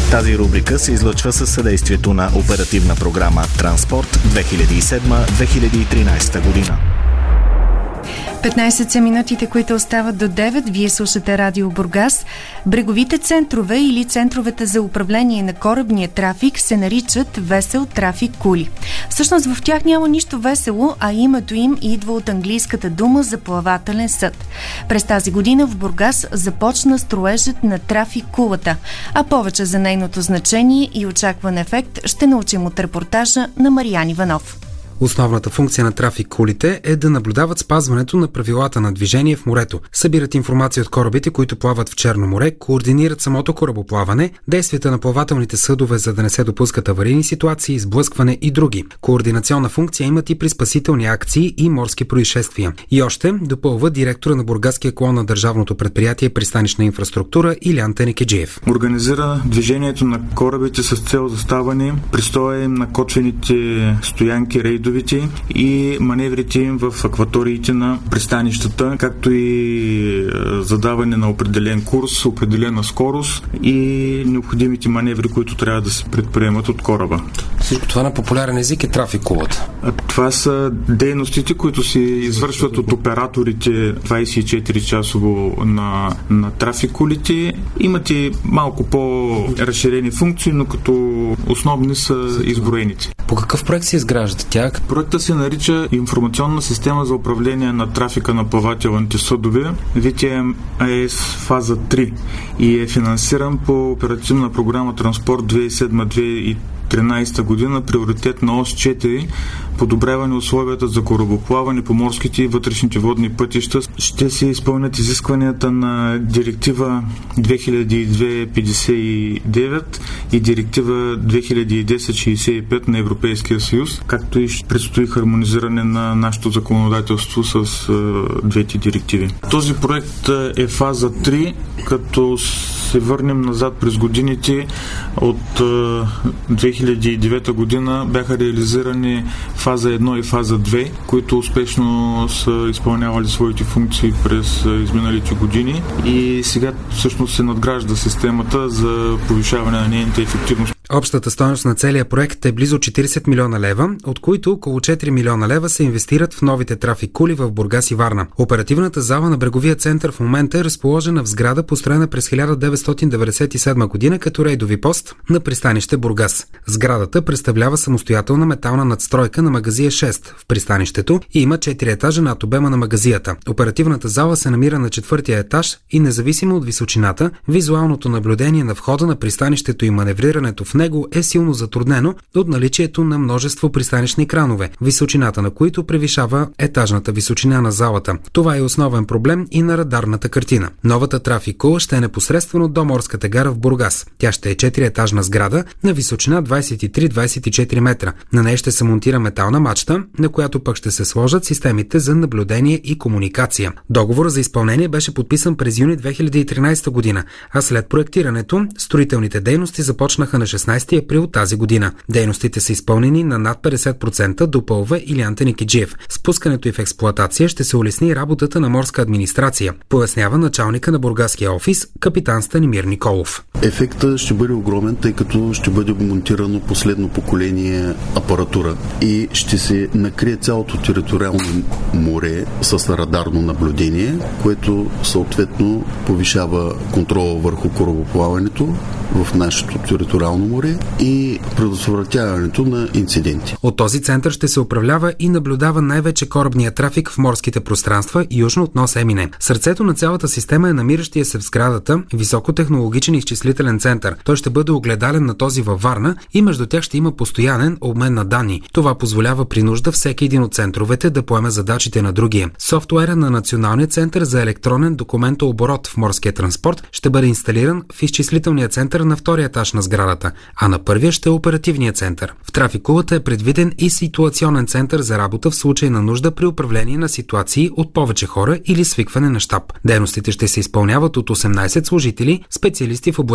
Тази рубрика се излъчва със съдействието на оперативна програма Транспорт 2007-2013 година. 15 са минутите, които остават до 9. Вие слушате Радио Бургас. Бреговите центрове или центровете за управление на корабния трафик се наричат весел трафик кули. Всъщност в тях няма нищо весело, а името им идва от английската дума за плавателен съд. През тази година в Бургас започна строежът на трафик кулата, а повече за нейното значение и очакван ефект ще научим от репортажа на Мариан Иванов. Основната функция на трафик кулите е да наблюдават спазването на правилата на движение в морето, събират информация от корабите, които плават в Черно море, координират самото корабоплаване, действията на плавателните съдове, за да не се допускат аварийни ситуации, изблъскване и други. Координационна функция имат и при спасителни акции и морски происшествия. И още допълва директора на бургаския клон на държавното предприятие Пристанищна инфраструктура Илиян Тенекеджиев. Организира движението на корабите с цел заставане, пристоя им на котвените стоянки, рейдове и маневрите им в акваториите на пристанищата, както и задаване на определен курс, определена скорост и необходимите маневри, които трябва да се предприемат от кораба. Всичко това на популярен език е трафик кулата. Това са дейностите, които се извършват от операторите 24-часово на трафик кулите. Имат и малко по-разширени функции, но като основни са изброените. По какъв проект се изгражда тя? Проектът се нарича Информационна система за управление на трафика на плавателните съдове, VTMIS фаза 3, и е финансиран по оперативна програма Транспорт 2007-2013 година, приоритет на ОС 4, подобряване условията за корабоплаване по морските и вътрешните водни пътища. Ще се изпълнят изискванията на Директива 2002-59 и Директива 2010-65 на Европейския съюз, както и ще предстои хармонизиране на нашето законодателство с двете директиви. Този проект е фаза 3, като се върнем назад през годините. От 2009 година бяха реализирани фаза 1 и фаза 2, които успешно са изпълнявали своите функции през изминалите години и сега всъщност се надгражда системата за повишаване на нейната ефективност. Общата стойност на целия проект е близо 40 милиона лева, от които около 4 милиона лева се инвестират в новите трафик кули в Бургас и Варна. Оперативната зала на Бреговия център в момента е разположена в сграда, построена през 1997 година като рейдови пост на пристанище Бургас. Сградата представлява самостоятелна метална надстройка на магазия 6 в пристанището и има 4 етажа над обема на магазията. Оперативната зала се намира на 4-тия етаж и независимо от височината, визуалното наблюдение на входа на пристанището и маневрирането в него е силно затруднено от наличието на множество пристанищни кранове, височината на които превишава етажната височина на залата. Това е основен проблем и на радарната картина. Новата трафик кула ще е непосредствено до морската гара в Бургас. Тя ще е 4-етажна сграда на височина 23-24 метра. На нея ще се монтира метална мачта, на която пък ще се сложат системите за наблюдение и комуникация. Договор за изпълнение беше подписан през юни 2013 година, а след проектирането строителните дейности започнаха на 16 април тази година. Дейностите са изпълнени на над 50%, допълва Илиян Тенекеджиев. С пускането и в експлоатация ще се улесни работата на морска администрация, пояснява началника на бургаския офис, капитан Станимир Николов. Ефектът ще бъде огромен, тъй като ще бъде монтирано последно поколение апаратура и ще се накрие цялото териториално море с радарно наблюдение, което съответно повишава контрола върху корабоплаването в нашето териториално море и предотвратяването на инциденти. От този център ще се управлява и наблюдава най-вече корабния трафик в морските пространства южно от нос Емине. Сърцето на цялата система е намиращия се в сградата високотехнологичен изчислителен център. Той ще бъде огледален на този във Варна и между тях ще има постоянен обмен на данни. Това позволява при нужда всеки един от центровете да поеме задачите на другия. Софтуера на Националния център за електронен документооборот в морския транспорт ще бъде инсталиран в изчислителния център на втория етаж на сградата, а на първия ще е оперативния център. В трафикулата е предвиден и ситуационен център за работа в случай на нужда при управление на ситуации от повече хора или свикване на щаб. Дейностите ще се изпълняват от 18 служители, специалисти в областта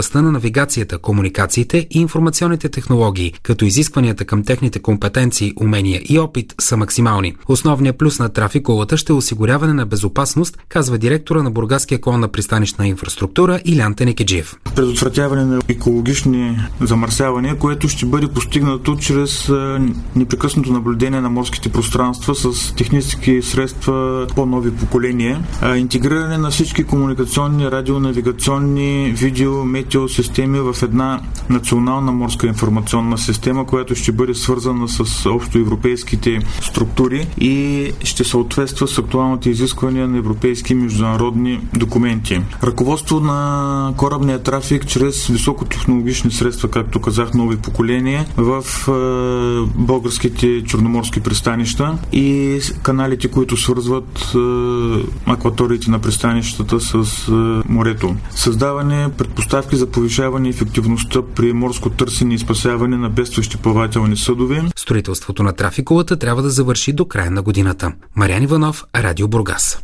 областта на навигацията, комуникациите и информационните технологии, като изискванията към техните компетенции, умения и опит са максимални. Основният плюс на трафикулата ще е осигуряване на безопасност, казва директора на Бургаския клон на пристанищна инфраструктура Илян Тенекеджиев. Предотвратяване на екологични замърсявания, което ще бъде постигнато чрез непрекъснато наблюдение на морските пространства с технически средства по-нови поколения, интегриране на всички комуникационни, радионавигационни, видео, метеосистеми в една национална морска информационна система, която ще бъде свързана с общоевропейските структури и ще съответства с актуалните изисквания на европейски и международни документи. Ръководство на корабния трафик чрез високотехнологични средства, както казах, нови поколения в българските черноморски пристанища и каналите, които свързват акваториите на пристанищата с морето. Създаване предпоставки за повишаване ефективността при морско търсене и спасяване на бедстващи плавателни съдове. Строителството на трафикулата трябва да завърши до края на годината. Мариан Иванов, Радио Бургас.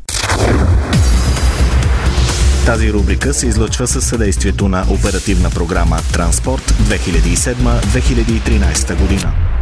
Тази рубрика се излъчва със съдействието на оперативна програма Транспорт 2007-2013 година.